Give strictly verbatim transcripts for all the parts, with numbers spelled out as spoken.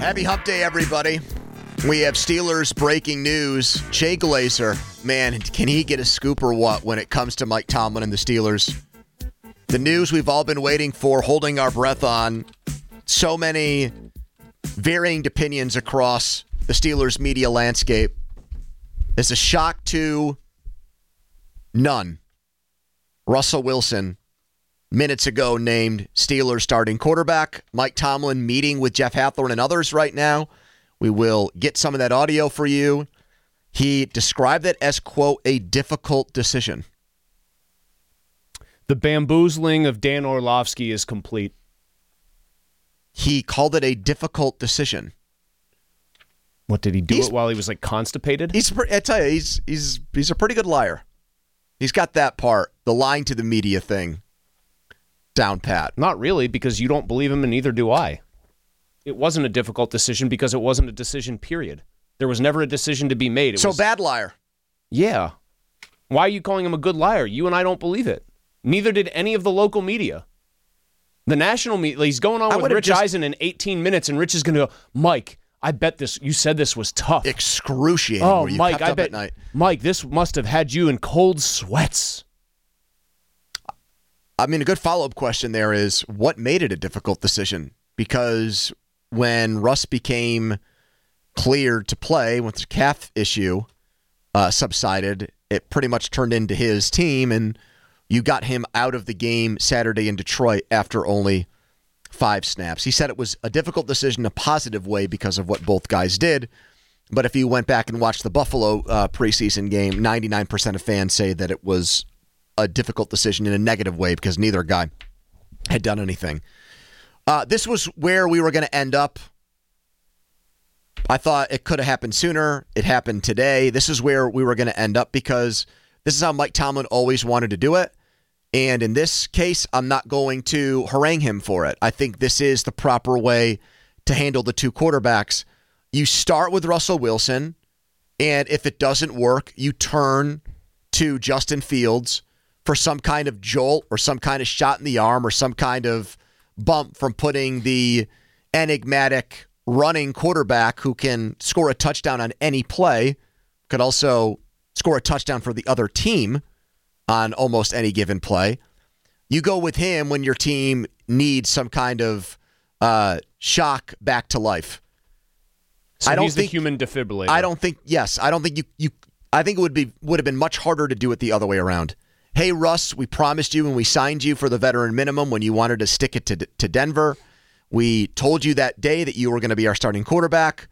Happy Hump Day, everybody. We have Steelers breaking news. Jay Glazer, man, can he get a scoop or what when it comes to Mike Tomlin and the Steelers? The news we've all been waiting for, holding our breath on. So many varying opinions across the Steelers media landscape. It's a shock to none. Russell Wilson, minutes ago named Steelers starting quarterback. Mike Tomlin meeting with Jeff Hathorn and others right now. We will get some of that audio for you. He described it as, quote, a difficult decision. The bamboozling of Dan Orlovsky is complete. He called it a difficult decision. What, did he do He's- it while he was like constipated? He's, I tell you, he's he's he's a pretty good liar. He's got that part, the lying to the media thing, down pat. Not really, because you don't believe him and neither do I. It wasn't a difficult decision because it wasn't a decision, period. There was never a decision to be made. It so was, bad liar. Yeah. Why are you calling him a good liar? You and I don't believe it. Neither did any of the local media. The national media, he's going on I with would've Rich just- Eisen in eighteen minutes, and Rich is going to go, Mike, I bet this, you said this was tough. Excruciating. Oh, where you Mike, kept I up bet, at night. Mike, this must have had you in cold sweats. I mean, a good follow-up question there is, what made it a difficult decision? Because when Russ became cleared to play, once the calf issue uh, subsided, it pretty much turned into his team, and you got him out of the game Saturday in Detroit after only five snaps. He said it was a difficult decision in a positive way because of what both guys did. But if you went back and watched the Buffalo uh, preseason game, ninety-nine percent of fans say that it was a difficult decision in a negative way because neither guy had done anything. Uh, this was where we were going to end up. I thought it could have happened sooner. It happened today. This is where we were going to end up because this is how Mike Tomlin always wanted to do it. And in this case, I'm not going to harangue him for it. I think this is the proper way to handle the two quarterbacks. You start with Russell Wilson, and if it doesn't work, you turn to Justin Fields for some kind of jolt or some kind of shot in the arm or some kind of bump from putting the enigmatic running quarterback who can score a touchdown on any play, could also score a touchdown for the other team on almost any given play. You go with him when your team needs some kind of uh, shock back to life. So I don't he's think, the human defibrillator. I don't think, yes, I don't think you, you I think it would be would have been much harder to do it the other way around. Hey, Russ, we promised you when we signed you for the veteran minimum when you wanted to stick it to, to Denver. We told you that day that you were going to be our starting quarterback.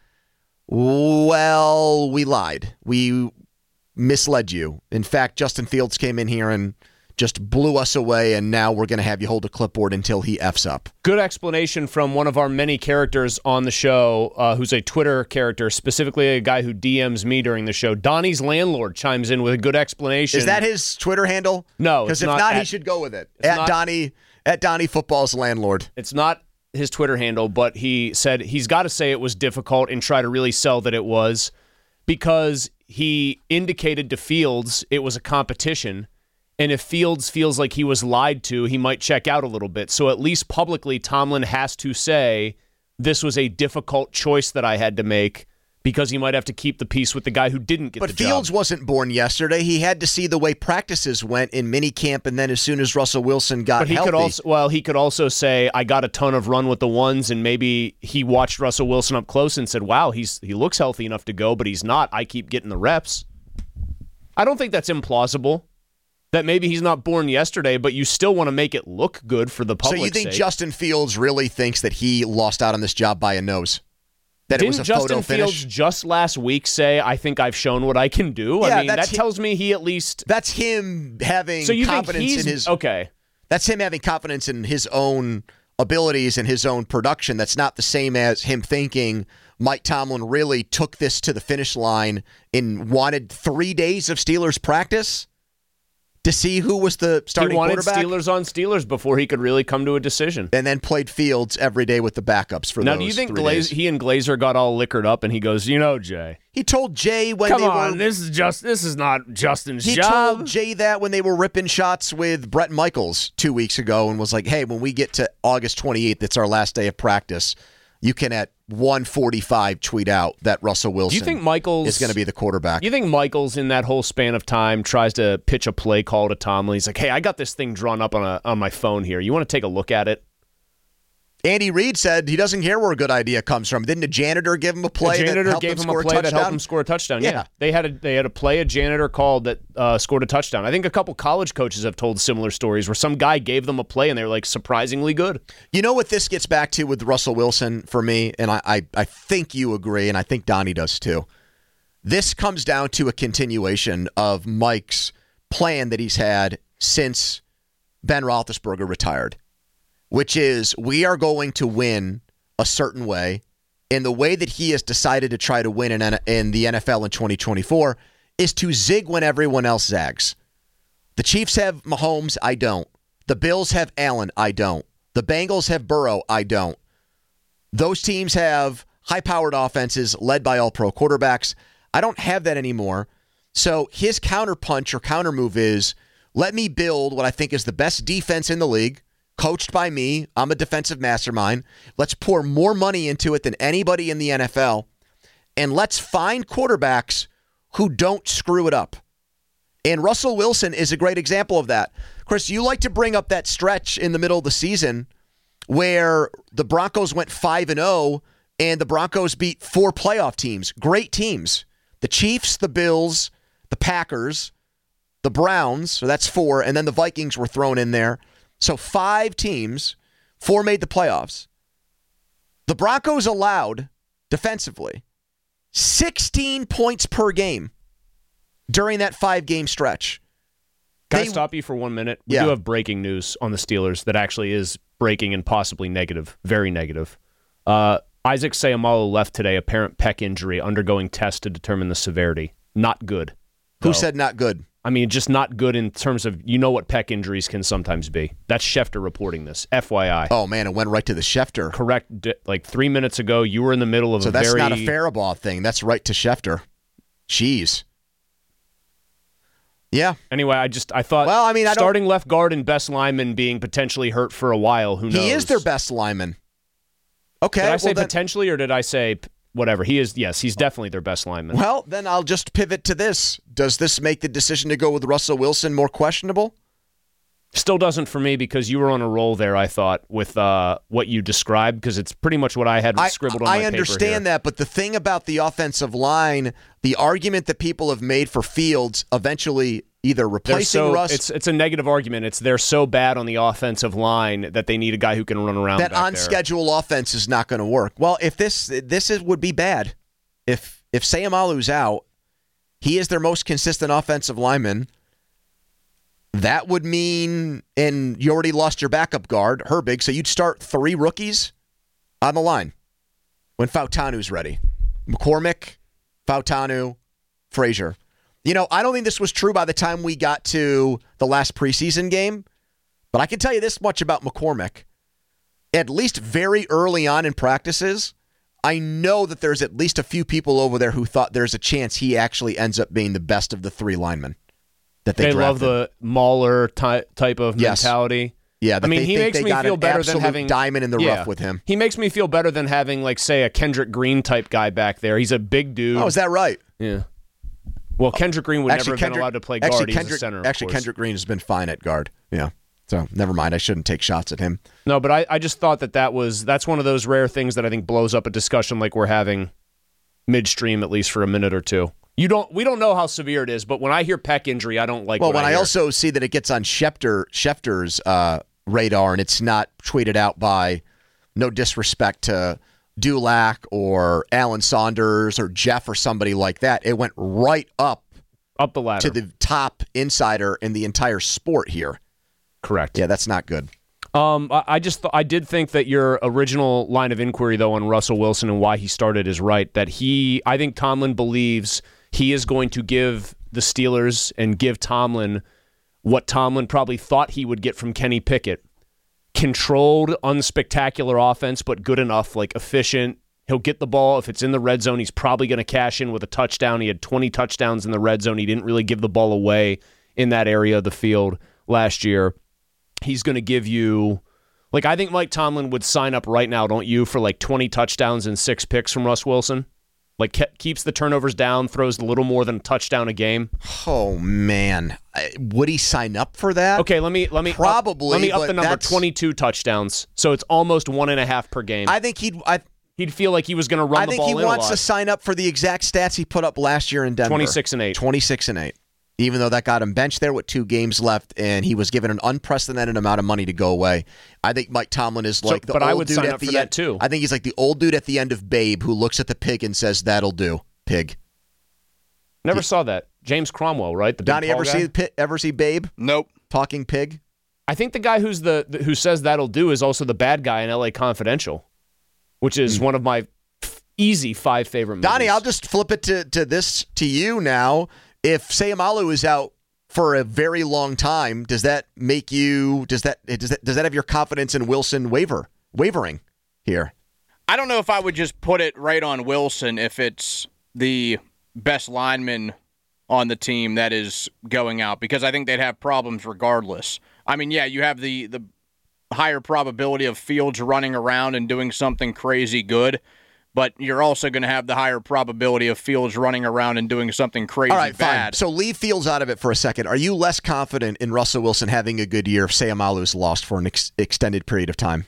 Well, we lied. We misled you. In fact, Justin Fields came in here and just blew us away, and now we're going to have you hold a clipboard until he F's up. Good explanation from one of our many characters on the show, uh, who's a Twitter character, specifically a guy who D Ms me during the show. Donnie's landlord chimes in with a good explanation. Is that his Twitter handle? No, because it's if not not, at- he should go with it. it's At not- Donnie, at Donnie Football's landlord. It's not his Twitter handle, but he said he's got to say it was difficult and try to really sell that it was because he indicated to Fields it was a competition. And if Fields feels like he was lied to, he might check out a little bit. So at least publicly, Tomlin has to say, this was a difficult choice that I had to make because he might have to keep the peace with the guy who didn't get but the job. But Fields wasn't born yesterday. He had to see the way practices went in minicamp, and then as soon as Russell Wilson got But he healthy. could also, well, he could also say, I got a ton of run with the ones, and maybe he watched Russell Wilson up close and said, wow, he's he looks healthy enough to go, but he's not. I keep getting the reps. I don't think that's implausible. That maybe he's not born yesterday, but you still want to make it look good for the public. So you think sake. Justin Fields really thinks that he lost out on this job by a nose? That Didn't it was a Justin photo Fields finish? just last week say, I think I've shown what I can do? Yeah, I mean, that that's hi- tells me he at least... That's him having So you think confidence he's... in his... Okay. That's him having confidence in his own abilities and his own production. That's not the same as him thinking Mike Tomlin really took this to the finish line and wanted three days of Steelers practice to see who was the starting He wanted quarterback. Steelers on Steelers before he could really come to a decision. And then played Fields every day with the backups for now, those do you think three Glazer, days. he and Glazer got all liquored up and he goes, you know, Jay, He told Jay when come they on, were... this is just this is not Justin's He job. told Jay that when they were ripping shots with Brett Michaels two weeks ago and was like, hey, when we get to August twenty-eighth, it's our last day of practice. you can at one forty-five tweet out that Russell Wilson Do you think Michaels is going to be the quarterback. You think Michaels in that whole span of time tries to pitch a play call to Tomlin? He's like, hey, I got this thing drawn up on a, on my phone here. You want to take a look at it? Andy Reid said he doesn't care where a good idea comes from. Didn't a janitor give him a play a janitor that helped gave him him score a play a that touchdown? helped him score a touchdown? Yeah. yeah. They had a they had a play a janitor called that uh, scored a touchdown. I think a couple college coaches have told similar stories where some guy gave them a play and they were like surprisingly good. You know what this gets back to with Russell Wilson for me, and I, I, I think you agree, and I think Donnie does too. This comes down to a continuation of Mike's plan that he's had since Ben Roethlisberger retired, which is we are going to win a certain way, and the way that he has decided to try to win in, in the N F L in twenty twenty-four is to zig when everyone else zags. The Chiefs have Mahomes, I don't. The Bills have Allen, I don't. The Bengals have Burrow, I don't. Those teams have high-powered offenses led by all-pro quarterbacks. I don't have that anymore. So his counterpunch or countermove is, let me build what I think is the best defense in the league, coached by me. I'm a defensive mastermind. Let's pour more money into it than anybody in the N F L, and let's find quarterbacks who don't screw it up. And Russell Wilson is a great example of that. Chris, you like to bring up that stretch in the middle of the season where the Broncos went five and oh and the Broncos beat four playoff teams, great teams. The Chiefs, the Bills, the Packers, the Browns, so that's four, and then the Vikings were thrown in there. So five teams, four made the playoffs. The Broncos allowed, defensively, sixteen points per game during that five-game stretch. Can They- I stop you for one minute? We Yeah. do have breaking news on the Steelers that actually is breaking and possibly negative, very negative. Uh, Isaac Seumalo left today, apparent pec injury, undergoing tests to determine the severity. Not good. Who though. said not good? I mean, just not good in terms of, you know what pec injuries can sometimes be. That's Schefter reporting this. F Y I. Oh, man, it went right to the Schefter. Correct. D- like three minutes ago, you were in the middle of So a that's very... not a Faribault thing. That's right to Schefter. Jeez. Yeah. Anyway, I just, I thought Well, I mean, I don't- starting left guard and best lineman being potentially hurt for a while, who knows? He is their best lineman. Okay. Did I say well, then, potentially or did I say p- whatever? He is, yes, he's definitely their best lineman. well, then I'll just pivot to this. Does this make the decision to go with Russell Wilson more questionable? Still doesn't for me because you were on a roll there, I thought, with uh, what you described, because it's pretty much what I had I, scribbled on I my paper understand here. that, but the thing about the offensive line, the argument that people have made for Fields eventually either They're replacing so, Russ, it's it's a negative argument. It's they're so bad on the offensive line that they need a guy who can run around that back on there. schedule offense is not going to work. Well, if this this is would be bad. If if Seumalo's out, he is their most consistent offensive lineman. That would mean, and you already lost your backup guard, Herbig, so you'd start three rookies on the line when Fautanu's ready. McCormick, Fautanu, Frazier. You know, I don't think this was true by the time we got to the last preseason game, but I can tell you this much about McCormick. At least very early on in practices, I know that there's at least a few people over there who thought there's a chance he actually ends up being the best of the three linemen that they, They drafted. love the Mauler ty- type of Yes. mentality. Yeah, that I mean, they he think makes they me got feel an better than absolute having diamond in the yeah. rough with him. He makes me feel better than having, like, say, a Kendrick Green type guy back there. He's a big dude. Oh, is that right? Yeah. Well, Kendrick Green would Actually, never have been Kendrick, allowed to play guard. actually, He's Kendrick, a center. of actually course. Kendrick Green has been fine at guard. Yeah. So never mind. I shouldn't take shots at him. No, but I, I just thought that that was that's one of those rare things that I think blows up a discussion like we're having midstream, at least for a minute or two. You don't. We don't know how severe it is, but when I hear pec injury, I don't like. Well, what when I, I hear. also see that it gets on Schefter, Schefter's uh, radar and it's not tweeted out by, no disrespect to Dulac or Alan Saunders or Jeff or somebody like that, it went right up up the ladder to the top insider in the entire sport here. Correct. Yeah, that's not good. Um, I, I just th- I did think that your original line of inquiry though on Russell Wilson and why he started is right. That he, I think Tomlin believes he is going to give the Steelers and give Tomlin what Tomlin probably thought he would get from Kenny Pickett. Controlled, unspectacular offense, but good enough, like efficient. He'll get the ball. If it's in the red zone, he's probably going to cash in with a touchdown. He had twenty touchdowns in the red zone. He didn't really give the ball away in that area of the field last year. He's going to give you Like, I think Mike Tomlin would sign up right now, don't you, for like twenty touchdowns and six picks from Russ Wilson? Like, ke- keeps the turnovers down, throws a little more than a touchdown a game. Oh, man. I, would he sign up for that? Okay, let me let me Probably, up, let me up but the number. that's- twenty-two touchdowns, so it's almost one and a half per game. I think he'd. I, He'd feel like he was going to run I the think ball he in wants a lot. to sign up for the exact stats he put up last year in Denver. twenty-six and eight. twenty-six and eight. Even though that got him benched there with two games left, and he was given an unprecedented amount of money to go away. I think Mike Tomlin is like So- the but old I would dude sign at up the for end. that too. I think he's like the old dude at the end of Babe who looks at the pig and says, "That'll do, pig." Never saw that. James Cromwell, right? The big Donnie, tall ever guy? see pi- ever see Babe Nope. talking pig? I think the guy who's the who says that'll do is also the bad guy in L A Confidential, which is Hmm. one of my f- easy five favorite movies. Donnie, I'll just flip it to, to this to you now. If Sayamalu is out for a very long time, does that make you does that does that does that have your confidence in Wilson waver wavering here? I don't know if I would just put it right on Wilson if it's the best lineman on the team that is going out, because I think they'd have problems regardless. I mean, yeah, you have the, the higher probability of Fields running around and doing something crazy good, but you're also going to have the higher probability of Fields running around and doing something crazy All right, bad. fine. So leave Fields out of it for a second. Are you less confident in Russell Wilson having a good year if Sayamalu's lost for an ex- extended period of time?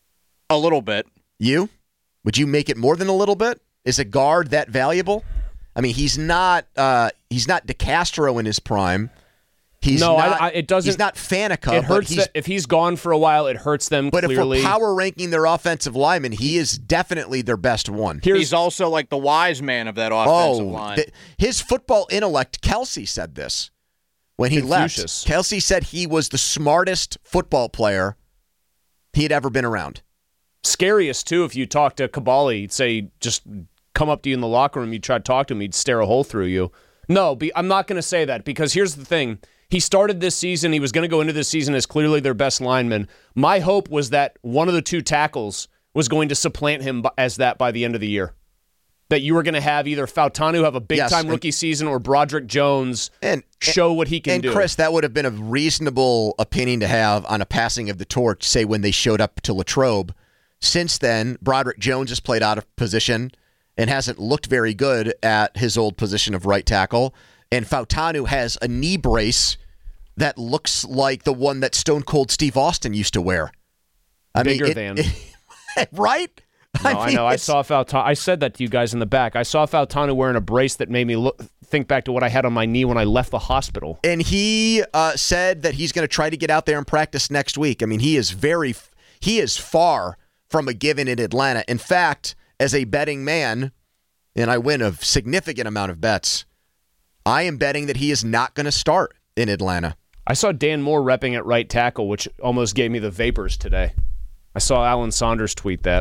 A little bit. You? Would you make it more than a little bit? Is a guard that valuable? I mean, he's not uh, he's not DeCastro in his prime. He's No, I- not, I- it doesn't- He's not Faneca. it but hurts he's, that if he's gone for a while. It hurts them. But clearly. if we're power ranking their offensive lineman, he is definitely their best one. Here's He's also like the wise man of that offensive oh, line. th- his football intellect. Kelsey said this when he Confucius. left. Kelsey said he was the smartest football player he had ever been around. scariest too. If you talk to Kabali, he'd say just come up to you in the locker room. You try to talk to him, he'd stare a hole through you. No, be, I'm not going to say that, because here's the thing. He started this season. He was going to go into this season as clearly their best lineman. My hope was that one of the two tackles was going to supplant him as that by the end of the year. That you were going to have either Fautanu have a big-time Yes, rookie season or Broderick Jones And show what he can and do. Chris, that would have been a reasonable opinion to have on a passing of the torch, say when they showed up to Latrobe. Since then, Broderick Jones has played out of position and hasn't looked very good at his old position of right tackle. And Fautanu has a knee brace that looks like the one that Stone Cold Steve Austin used to wear. I Bigger mean, it- than. it- right? No, I, mean, know. I it's- saw Fautanu. I said that to you guys in the back. I saw Fautanu wearing a brace that made me look, think back to what I had on my knee when I left the hospital. And he uh, said that he's going to try to get out there and practice next week. I mean, he is very, he is far from a given in Atlanta. In fact, as a betting man, and I win a significant amount of bets, I am betting that he is not going to start in Atlanta. I saw Dan Moore repping at right tackle, which almost gave me the vapors today. I saw Alan Saunders tweet that.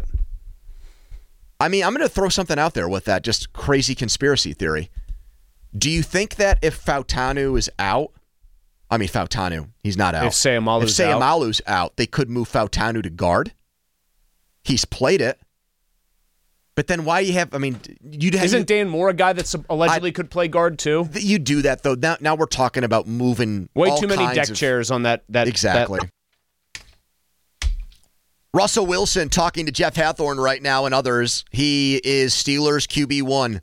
I mean, I'm going to throw something out there with that, just crazy conspiracy theory. Do you think that if Fautanu is out, I mean, Fautanu, he's not out. If Sayamalu's if out? Sayamalu's out, they could move Fautanu to guard. He's played it. But then why you have, I mean, you'd have. Isn't Dan Moore a guy that allegedly I- could play guard too? You do that, though. Now, now we're talking about moving Way all too many kinds deck of- chairs on that. that Exactly. that- Russell Wilson talking to Jeff Hathorn right now and others. He is Steelers Q B one.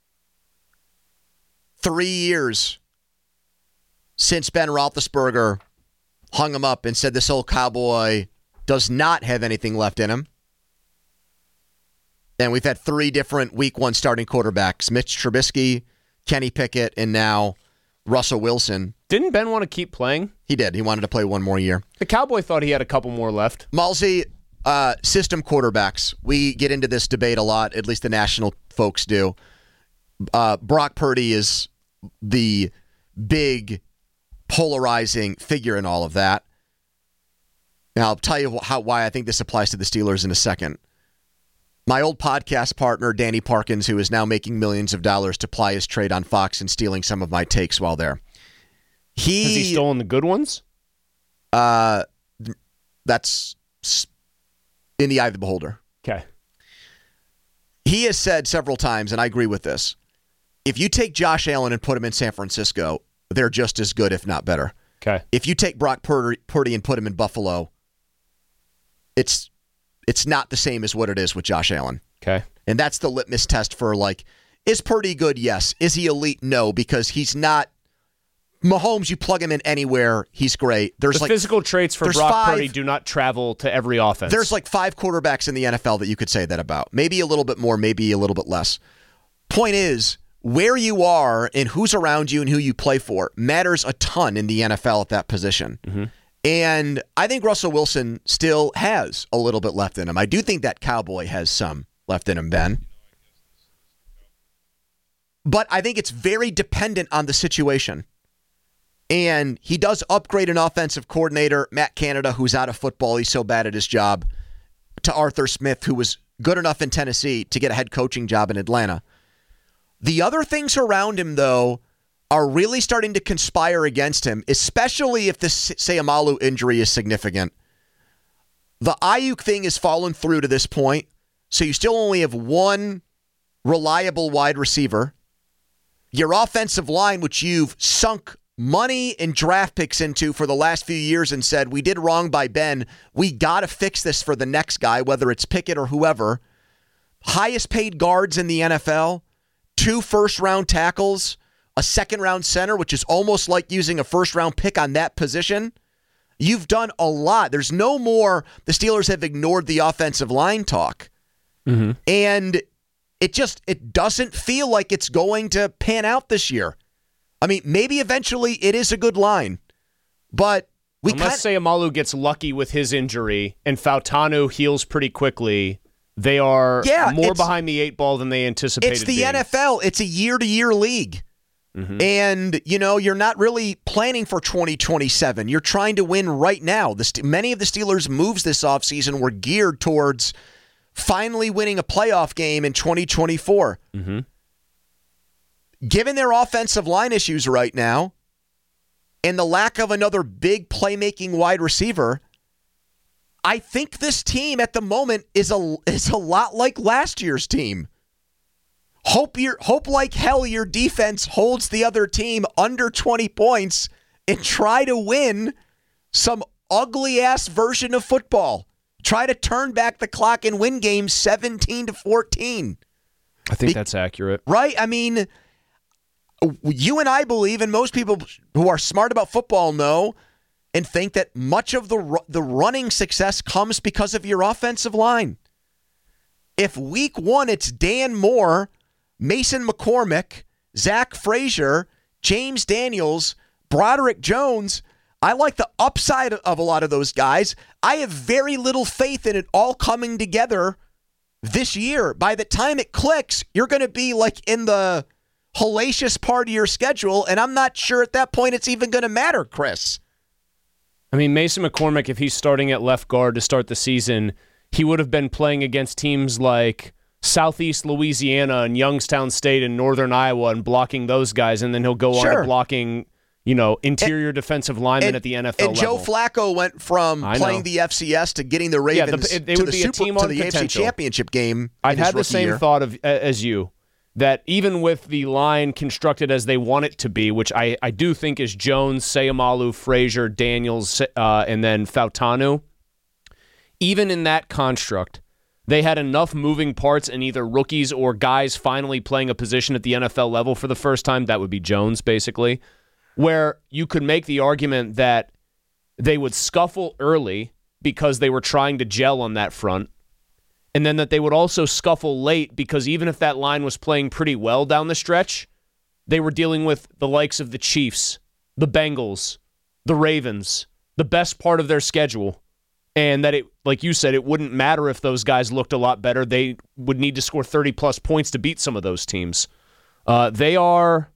Three years since Ben Roethlisberger hung him up and said this old cowboy does not have anything left in him. And we've had three different week one starting quarterbacks, Mitch Trubisky, Kenny Pickett, and now Russell Wilson. Didn't Ben want to keep playing? He did. He wanted to play one more year. The Cowboy thought he had a couple more left. Malsey, uh, system quarterbacks. We get into this debate a lot, at least the national folks do. Uh, Brock Purdy is the big polarizing figure in all of that. Now, I'll tell you how why I think this applies to the Steelers in a second. My old podcast partner, Danny Parkins, who is now making millions of dollars to ply his trade on Fox and stealing some of my takes while there. He, Has he stolen the good ones? Uh, that's in the eye of the beholder. Okay. He has said several times, and I agree with this, if you take Josh Allen and put him in San Francisco, they're just as good, if not better. Okay. If you take Brock Purdy, Purdy and put him in Buffalo, it's it's not the same as what it is with Josh Allen. Okay. And that's the litmus test for, like, is Purdy good? Yes. Is he elite? No, because he's not. Mahomes, you plug him in anywhere, he's great. There's the like physical traits for Brock five, Purdy do not travel to every offense. There's like five quarterbacks in the N F L that you could say that about. Maybe a little bit more, maybe a little bit less. Point is, where you are and who's around you and who you play for matters a ton in the N F L at that position. Mm-hmm. And I think Russell Wilson still has a little bit left in him. I do think that Cowboy has some left in him, Ben. But I think it's very dependent on the situation. And he does upgrade an offensive coordinator, Matt Canada, who's out of football. He's so bad at his job, to Arthur Smith, who was good enough in Tennessee to get a head coaching job in Atlanta. The other things around him, though, are really starting to conspire against him, especially if the Seumalo injury is significant. The Ayuk thing has fallen through to this point, so you still only have one reliable wide receiver. Your offensive line, which you've sunk money and draft picks into for the last few years and said, we did wrong by Ben, we got to fix this for the next guy, whether it's Pickett or whoever. Highest paid guards in the N F L, two first-round tackles, a second-round center, which is almost like using a first-round pick on that position. You've done a lot. There's no more, the Steelers have ignored the offensive line talk. Mm-hmm. And it just, it doesn't feel like it's going to pan out this year. I mean, maybe eventually it is a good line, but we can't. Unless Seumalo gets lucky with his injury and Fautanu heals pretty quickly, they are yeah, more behind the eight ball than they anticipated. It's the being. N F L. It's a year-to-year league. Mm-hmm. And, you know, you're not really planning for twenty twenty-seven. You're trying to win right now. The St- many of the Steelers' moves this offseason were geared towards finally winning a playoff game in twenty twenty-four. Mm-hmm. Given their offensive line issues right now and the lack of another big playmaking wide receiver, I think this team at the moment is a is a lot like last year's team. Hope your hope like hell your defense holds the other team under twenty points and try to win some ugly ass version of football. Try to turn back the clock and win games seventeen to fourteen. I think Be- that's accurate. Right? I mean, you and I believe, and most people who are smart about football know and think that much of the the running success comes because of your offensive line. If week one it's Dan Moore, Mason McCormick, Zach Frazier, James Daniels, Broderick Jones, I like the upside of a lot of those guys. I have very little faith in it all coming together this year. By the time it clicks, you're going to be like in the hellacious part of your schedule, and I'm not sure at that point it's even going to matter, Chris. I mean, Mason McCormick, if he's starting at left guard to start the season, he would have been playing against teams like Southeast Louisiana and Youngstown State and Northern Iowa and blocking those guys, and then he'll go sure. on to blocking, you know, interior and, defensive linemen and, at the N F L and level. And Joe Flacco went from I playing know. the F C S to getting the Ravens yeah, the, it, to would the, be Super, a team to on the A F C potential. Championship game. I've had the same year. thought of as you, that even with the line constructed as they want it to be, which I, I do think is Jones, Seumalo, Frazier, Daniels, uh, and then Fautanu, even in that construct, they had enough moving parts in either rookies or guys finally playing a position at the N F L level for the first time, that would be Jones basically, where you could make the argument that they would scuffle early because they were trying to gel on that front, and then that they would also scuffle late because even if that line was playing pretty well down the stretch, they were dealing with the likes of the Chiefs, the Bengals, the Ravens, the best part of their schedule. And that it, like you said, it wouldn't matter if those guys looked a lot better. They would need to score thirty-plus points to beat some of those teams. Uh, they are...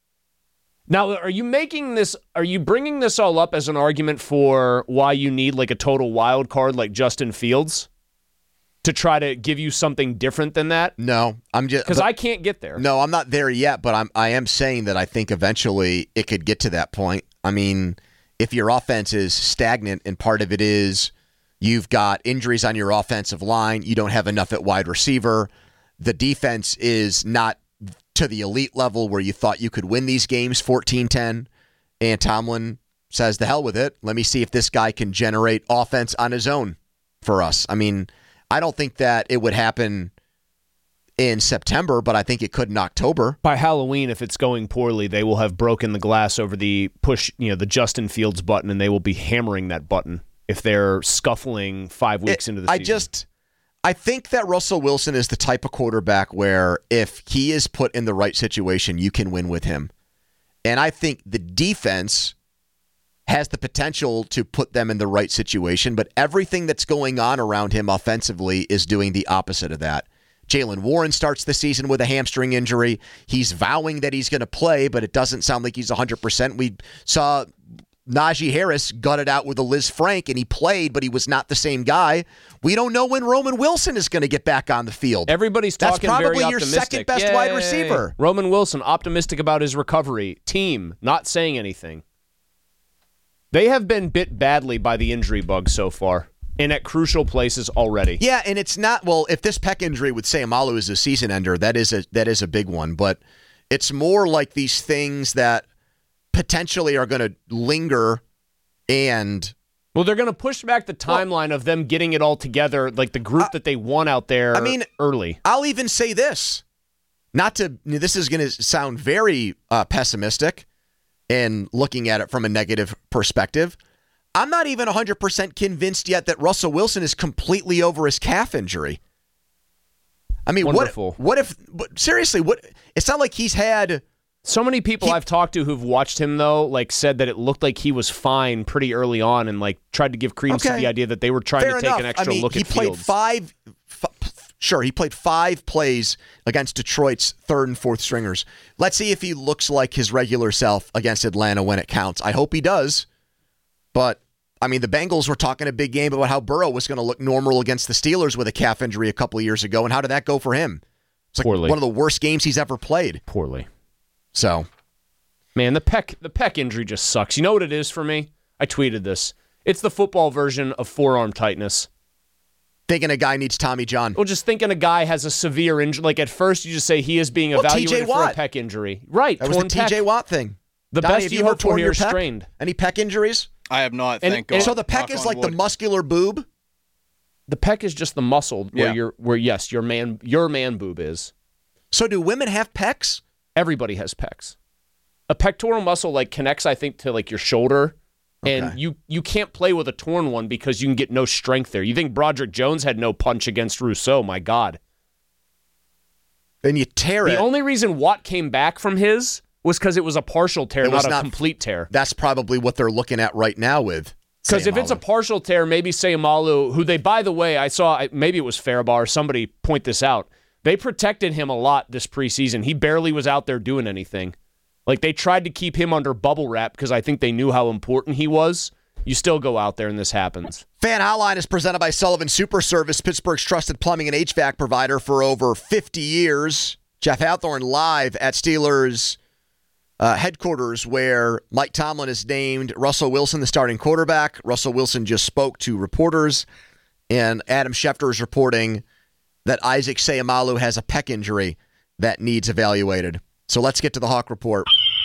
Now, are you making this, are you bringing this all up as an argument for why you need like a total wild card like Justin Fields to try to give you something different than that? No, I'm just... Because I can't get there. No, I'm not there yet, but I'm, I am saying that I think eventually it could get to that point. I mean, if your offense is stagnant and part of it is... You've got injuries on your offensive line. You don't have enough at wide receiver. The defense is not to the elite level where you thought you could win these games fourteen ten. And Tomlin says, the hell with it. Let me see if this guy can generate offense on his own. for us. I mean, I don't think that it would happen in September, but I think it could in October. By Halloween, if it's going poorly, they will have broken the glass over the push, you know, the Justin Fields button, and they will be hammering that button if they're scuffling five weeks it, into the season. I just, I think that Russell Wilson is the type of quarterback where if he is put in the right situation, you can win with him. And I think the defense has the potential to put them in the right situation, but everything that's going on around him offensively is doing the opposite of that. Jaylen Warren starts the season with a hamstring injury. He's vowing that he's going to play, but it doesn't sound like he's one hundred percent. We saw Najee Harris gutted out with a Liz Frank, and he played, but he was not the same guy. We don't know when Roman Wilson is going to get back on the field. Everybody's talking That's probably very your optimistic. second best Yay. wide receiver. Roman Wilson, optimistic about his recovery. Team, not saying anything. They have been bit badly by the injury bug so far, and at crucial places already. Yeah, and it's not, well, if this pec injury with Sayamalu is a season ender, that is a that is a big one, but it's more like these things that potentially are going to linger and... Well, they're going to push back the timeline well, of them getting it all together, like the group uh, that they want out there I mean, early. I'll even say this. Not to, this is going to sound very uh, pessimistic and looking at it from a negative perspective. I'm not even one hundred percent convinced yet that Russell Wilson is completely over his calf injury. I mean, Wonderful. what What if, what, seriously, what? It's not like he's had... So many people he, I've talked to who've watched him, though, like said that it looked like he was fine pretty early on and like tried to give credence okay. to the idea that they were trying Fair to take enough. an extra I mean, look he at played Fields. Five, f- sure, he played five plays against Detroit's third and fourth stringers. Let's see if he looks like his regular self against Atlanta when it counts. I hope he does. But, I mean, the Bengals were talking a big game about how Burrow was going to look normal against the Steelers with a calf injury a couple of years ago, and how did that go for him? It's like Poorly. one of the worst games he's ever played. Poorly. So... Man, the pec the pec injury just sucks. You know what it is for me? I tweeted this. It's the football version of forearm tightness. Thinking a guy needs Tommy John. Well, just thinking a guy has a severe injury. Like at first, you just say he is being well, evaluated for a Watt. pec injury. Right. That was the T J Watt thing. The Donnie, best you hope for here is strained. Any pec injuries? I have not, and, thank and God. So the pec is like wood. The muscular boob? The pec is just the muscle where yeah. you're where yes, your man your man boob is. So do women have pecs? Everybody has pecs. A pectoral muscle like connects, I think, to like your shoulder, and okay. you you can't play with a torn one because you can get no strength there. You think Broderick Jones had no punch against Rousseau? My God! Then you tear the it. The only reason Watt came back from his was because it was a partial tear, it not a not, complete tear. That's probably what they're looking at right now with. Because if it's a partial tear, maybe Sayamalu, who they, by the way, I saw maybe it was Faribault or somebody point this out. They protected him a lot this preseason. He barely was out there doing anything. Like, they tried to keep him under bubble wrap because I think they knew how important he was. You still go out there and this happens. Fan Hotline is presented by Sullivan Super Service, Pittsburgh's trusted plumbing and H V A C provider for over fifty years. Jeff Hathorn live at Steelers uh, headquarters, where Mike Tomlin has named Russell Wilson the starting quarterback. Russell Wilson just spoke to reporters, and Adam Schefter is reporting that Isaac Sayamalu has a pec injury that needs evaluated. So let's get to the Hawk Report.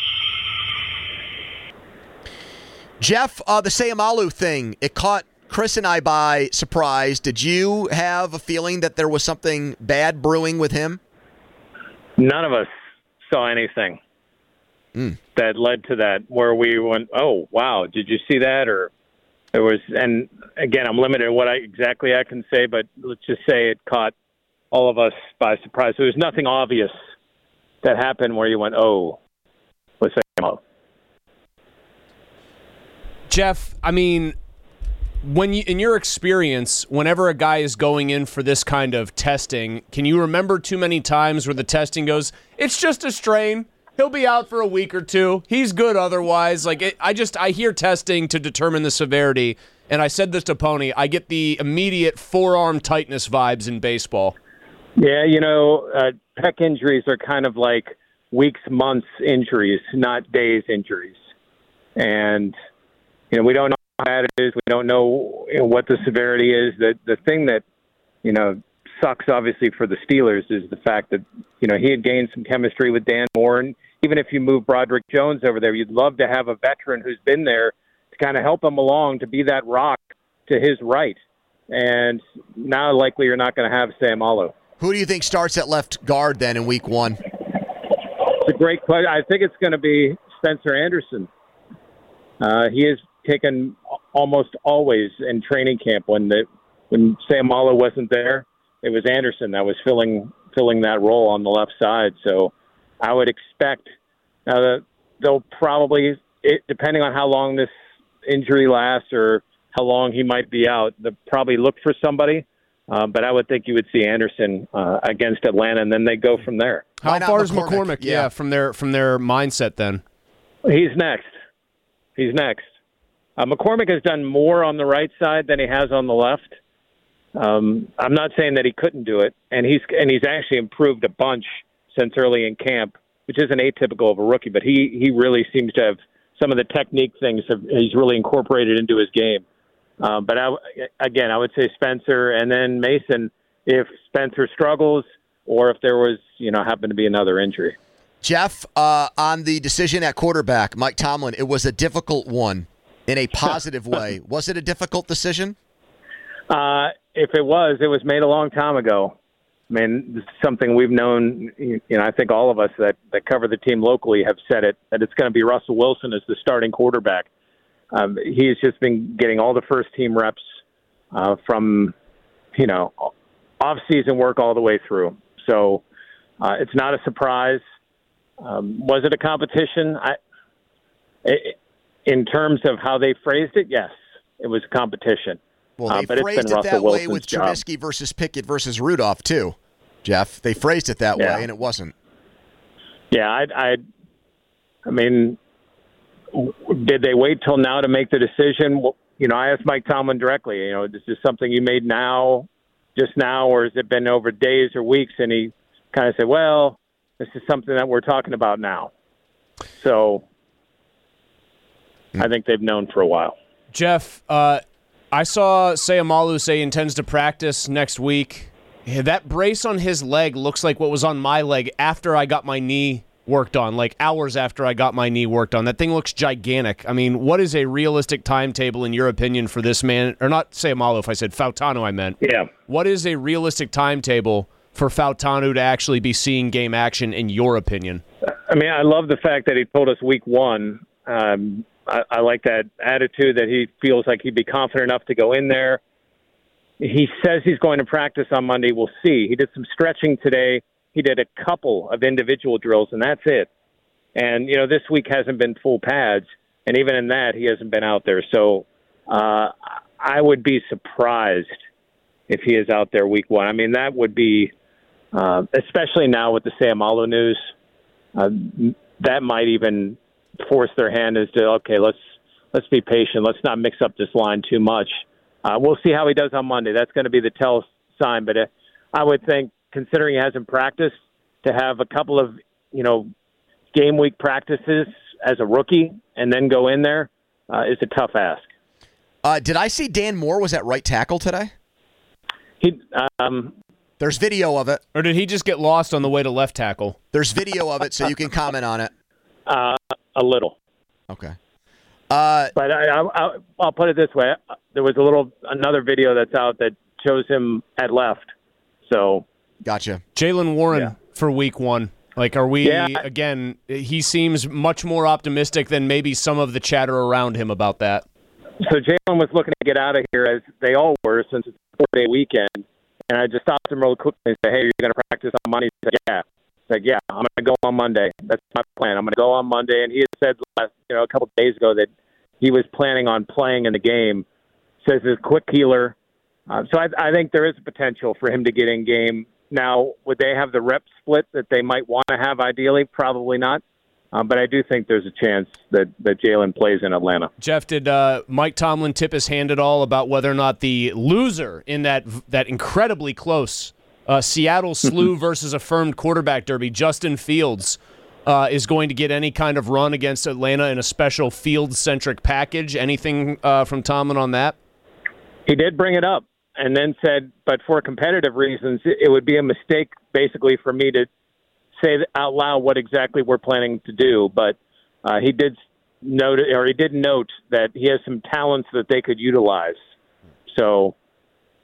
Jeff, uh, the Sayamalu thing, it caught Chris and I by surprise. Did you have a feeling that there was something bad brewing with him? None of us saw anything mm. that led to that, where we went, oh, wow, did you see that? Or there was, and again, I'm limited in what I, exactly I can say, but let's just say it caught all of us by surprise. There was nothing obvious that happened where you went, oh, let's say, oh. Jeff, I mean, when you, in your experience, whenever a guy is going in for this kind of testing, can you remember too many times where the testing goes, it's just a strain, he'll be out for a week or two, he's good otherwise? Like, it, I just, I hear testing to determine the severity, and I said this to Pony, I get the immediate forearm tightness vibes in baseball. Yeah, you know, uh, pec injuries are kind of like weeks, months injuries, not days injuries. And, you know, we don't know how bad it is. We don't know, you know what the severity is. The the thing that, you know, sucks obviously for the Steelers is the fact that, you know, he had gained some chemistry with Dan Moore. And even if you move Broderick Jones over there, you'd love to have a veteran who's been there to kind of help him along, to be that rock to his right. and now likely you're not going to have Seumalo. Who do you think starts at left guard then in week one? It's a great question. I think it's going to be Spencer Anderson. Uh, he is taken almost always in training camp when the when Seumalo wasn't there. It was Anderson that was filling filling that role on the left side. So I would expect now that they'll probably, it, depending on how long this injury lasts or how long he might be out, they'll probably look for somebody. Uh, but I would think you would see Anderson uh, against Atlanta, and then they go from there. How far is McCormick? McCormick? Yeah. yeah, from their from their mindset then. He's next. He's next. Uh, McCormick has done more on the right side than he has on the left. Um, I'm not saying that he couldn't do it, and he's and he's actually improved a bunch since early in camp, which isn't atypical of a rookie. But he he really seems to have some of the technique things have, he's really incorporated into his game. Um, but I, again, I would say Spencer and then Mason if Spencer struggles or if there was, you know, happened to be another injury. Jeff, uh, on the decision at quarterback, Mike Tomlin, it was a difficult one in a positive way. Was it a difficult decision? Uh, if it was, it was made a long time ago. I mean, this is something we've known, you know, I think all of us that, that cover the team locally have said it, that it's going to be Russell Wilson as the starting quarterback. Um, he's just been getting all the first-team reps uh, from, you know, off-season work all the way through. So uh, it's not a surprise. Um, was it a competition? I, it, in terms of how they phrased it, yes, it was a competition. Well, they uh, but phrased it's been it that Russell way Wilson's with job. Trubisky versus Pickett versus Rudolph, too, Jeff. They phrased it that Yeah. way, and it wasn't. Yeah, I, I, I mean, did they wait till now to make the decision? Well, you know, I asked Mike Tomlin directly, you know, is this something you made now, just now, or has it been over days or weeks? And he kind of said, well, this is something that we're talking about now. So I think they've known for a while. Jeff, uh, I saw Seumalo say he intends to practice next week. Yeah, that brace on his leg looks like what was on my leg after I got my knee worked on, like hours after I got my knee worked on. That thing looks gigantic. I mean, what is a realistic timetable, in your opinion, for this man? Or not Seumalo, if I said Fautanu, I meant. Yeah. What is a realistic timetable for Fautanu to actually be seeing game action, in your opinion? I mean, I love the fact that he told us week one. Um, I, I like that attitude that he feels like he'd be confident enough to go in there. He says he's going to practice on Monday. We'll see. He did some stretching today. He did a couple of individual drills, and that's it. And, you know, this week hasn't been full pads, and even in that, he hasn't been out there. So uh, I would be surprised if he is out there week one. I mean, that would be, uh, especially now with the Seumalo news, uh, that might even force their hand as to, okay, let's let's be patient. Let's not mix up this line too much. Uh, we'll see how he does on Monday. That's going to be the tell sign. But uh, I would think, considering he hasn't practiced, to have a couple of, you know, game week practices as a rookie and then go in there uh, is a tough ask. Uh, did I see Dan Moore was at right tackle today? He, um, There's video of it. Or did he just get lost on the way to left tackle? There's video of it, so you can comment on it. uh, a little. Okay. Uh, But I, I, I'll put it this way: there was a little another video that's out that shows him at left. So, gotcha. Jaylen Warren Yeah. for week one. Like, are we, Yeah. again, he seems much more optimistic than maybe some of the chatter around him about that. so Jaylen was looking to get out of here, as they all were, since it's a four-day weekend. And I just stopped him real quickly and said, "Hey, you're going to practice on Monday?" He said, "Yeah." He's like, "Yeah, I'm going to go on Monday. That's my plan. I'm going to go on Monday." And he had said, last, you know, a couple of days ago that he was planning on playing in the game. Says he's a quick healer. Uh, so I, I think there is a potential for him to get in game. Now, would they have the rep split that they might want to have ideally? Probably not. Um, but I do think there's a chance that, that Jaylen plays in Atlanta. Jeff, did uh, Mike Tomlin tip his hand at all about whether or not the loser in that that incredibly close uh, Seattle S L U versus affirmed quarterback derby, Justin Fields, uh, is going to get any kind of run against Atlanta in a special field-centric package? Anything uh, from Tomlin on that? He did bring it up and then said, but for competitive reasons, it would be a mistake basically for me to say out loud what exactly we're planning to do. But uh, he did note, or he did note that he has some talents that they could utilize. So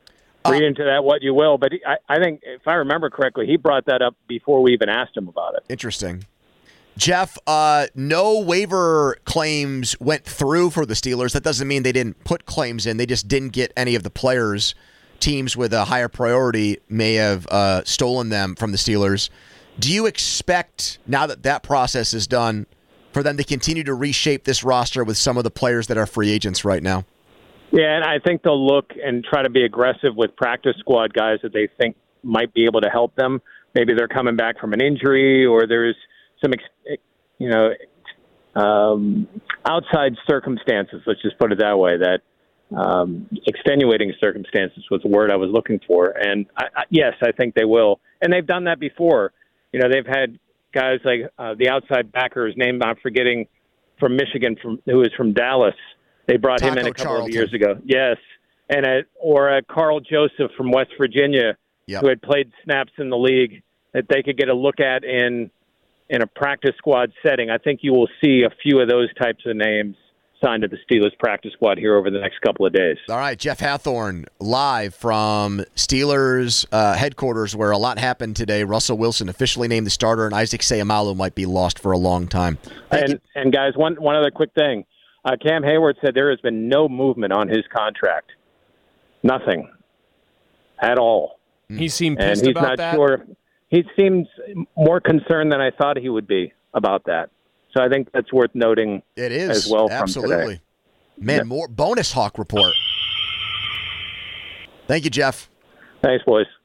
read into that what you will. But he, I, I think, if I remember correctly, he brought that up before we even asked him about it. Interesting. Jeff, uh, no waiver claims went through for the Steelers. That doesn't mean they didn't put claims in. They just didn't get any of the players. Teams with a higher priority may have uh, stolen them from the Steelers. Do you expect, now that that process is done, for them to continue to reshape this roster with some of the players that are free agents right now? Yeah, and I think they'll look and try to be aggressive with practice squad guys that they think might be able to help them. Maybe they're coming back from an injury, or there's some, you know, um, outside circumstances, let's just put it that way, that um, extenuating circumstances was the word I was looking for. And I, I, yes, I think they will. And they've done that before. You know, they've had guys like uh, the outside backer, whose name I'm forgetting, from Michigan, from who is from Dallas. They brought Taco him in a couple Charlton. of years ago. Yes. And a, or a Carl Joseph from West Virginia, Yep. who had played snaps in the league, that they could get a look at in in a practice squad setting. I think you will see a few of those types of names signed to the Steelers practice squad here over the next couple of days. All right, Jeff Hathorn, live from Steelers uh, headquarters, where a lot happened today. Russell Wilson officially named the starter, and Isaac Seumalo might be lost for a long time. Thank And you. and guys, one one other quick thing. Uh, Cam Hayward said there has been no movement on his contract. Nothing. At all. He seemed And pissed he's about not that. sure. He seems more concerned than I thought he would be about that. So I think that's worth noting It is as well from absolutely. today. Man, Yeah. more bonus Hawk report. Thank you, Jeff. Thanks, boys.